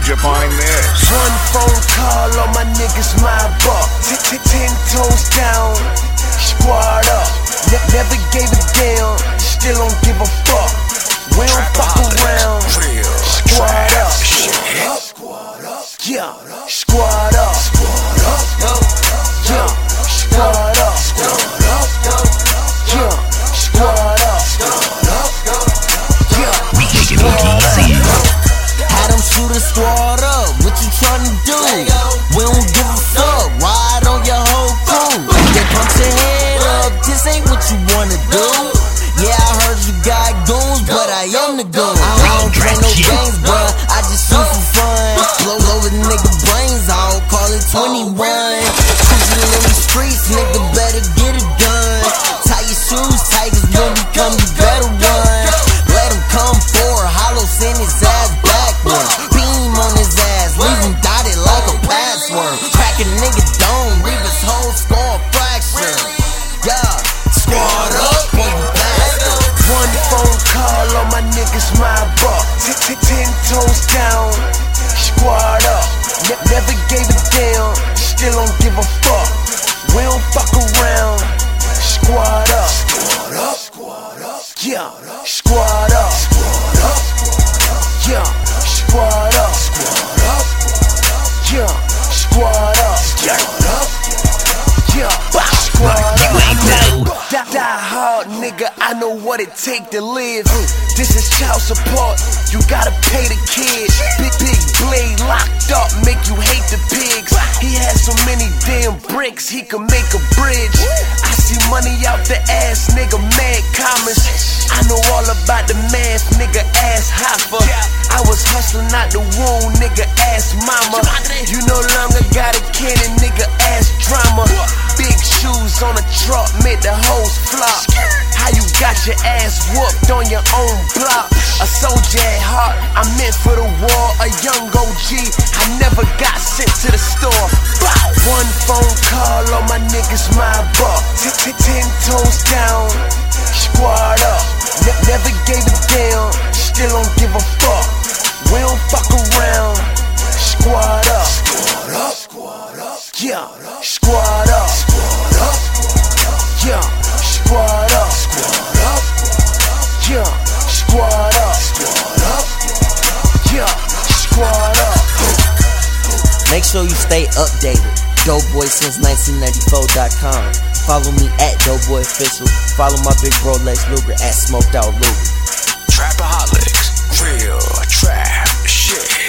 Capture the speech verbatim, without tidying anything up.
you find this? One phone call, all my niggas my buck. Ten toes down, squad up. Never gave a damn, still don't give a fuck. We don't fuck around. Squad up. Yeah, squad up. Yeah, squad up. Yeah, squad up. Yeah, we take it easy. Had them shoot a squad up. What you tryna do? We don't give a fuck. Ride on your whole crew. They pump your head up. This ain't what you wanna do. Yeah, I heard you got goons, but I am the goon. I don't play no games, bruh. I just shoot for fun. Blow over nigga brains out. Call it twenty-one. Cruising in the streets, nigga better get it done. Tie your shoes tight, cause when we come, you better run. Let him come forward. Hollow send his ass backward. Beam on his ass, leave him dotted like a password. Crack a nigga dome, leave his whole skull fractured. Yeah, squad up, baby bastard. One phone call, all my niggas my buck. Ten toes down, squad up. Never gave a damn, still don't give a fuck. We don't fuck around. Squad up. Yeah, squad up. Yeah, squad up. Yeah, squad up. Yeah, squad up. Die, die hard, nigga, I know what it take to live. This is child support, you gotta pay the kids. Big, big blade locked up, make you hate the pigs. He has so many damn bricks, he could make a bridge. I see money out the ass, nigga, mad commas. I know all about the math, nigga, ass hopper. I was hustling out the womb, nigga, ass mama. You no longer got a cannon, nigga, ass drama. Big shoes on a truck, made the hoes flop. How you got your ass whooped on your own block? A soldier at heart, I'm meant for the war. A young O G, I never got sent to the store. One phone call, all my niggas my buck. Ten toes down, squad up. Never gave a damn, still don't give a fuck. We don't fuck around. Squad up. Yeah, squad up. Yeah, squad up. Yeah, squad up. Yeah, squad up. Make sure you stay updated. Doughboy since nineteen ninety-four dot com. Follow me at Doughboy Official. Follow my big bro Lex Luger at Smoked Out Luger.